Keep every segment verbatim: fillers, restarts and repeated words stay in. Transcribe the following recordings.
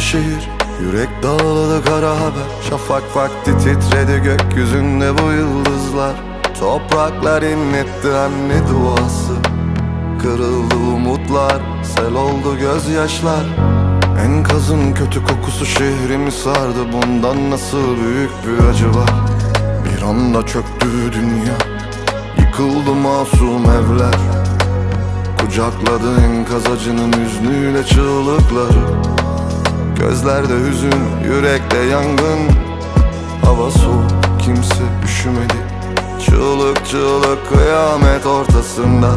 şehir, yürek dağladı kara haber. Şafak vakti titredi gökyüzünde bu yıldızlar. Topraklar inletti anne duası. Kırıldı umutlar, sel oldu gözyaşlar. Enkazın kötü kokusu şehrimi sardı. Bundan nasıl büyük bir acı var. Bir anda çöktü dünya, yıkıldı masum evler. Kucakladı enkaz acının hüznüyle çığlıkları. Gözlerde hüzün, yürekte yangın. Hava soğuk, kimse üşümedi. Çığlık çığlık kıyamet ortasında.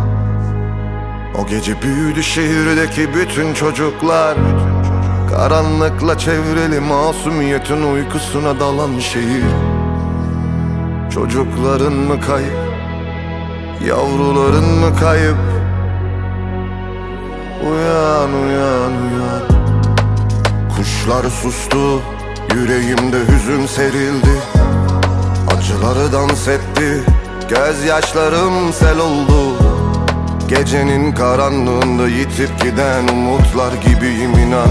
O gece büyüdü şehirdeki bütün çocuklar. Karanlıkla çevrili masumiyetin uykusuna dalan şehir. Çocukların mı kayıp, yavruların mı kayıp? Uyan uyan uyan. Kuşlar sustu, yüreğimde hüzün serildi. Acıları dans etti, gözyaşlarım sel oldu. Gecenin karanlığında yitip giden umutlar gibiyim inan.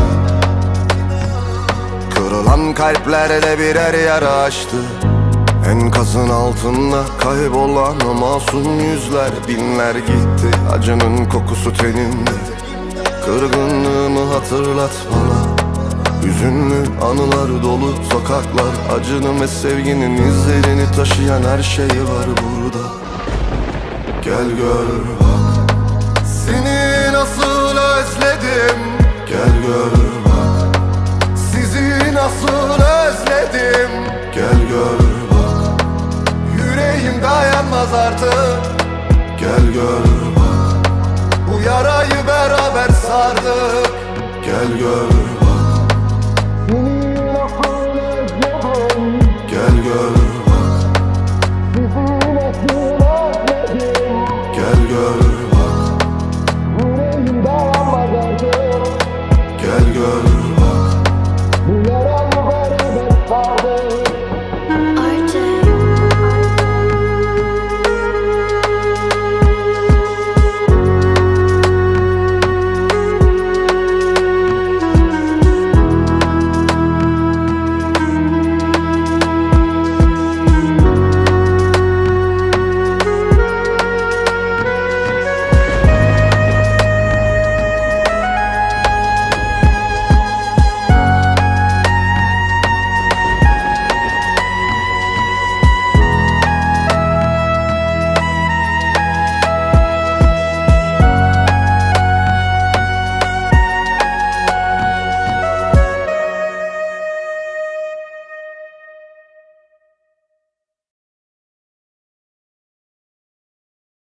Kırılan kalplerde birer yara açtı. Enkazın altında kaybolan masum yüzler. Binler gitti, acının kokusu tenimde. Kırgınlığımı hatırlat bana. Hüzünlü anılar dolu sokaklar. Acının ve sevginin izlerini taşıyan her şey var burada. Gel gör bak, seni nasıl özledim. Gel gör bak, sizi nasıl özledim. Gel gör bak, yüreğim dayanmaz artık. Gel gör bak, bu yarayı beraber sardık. Gel gör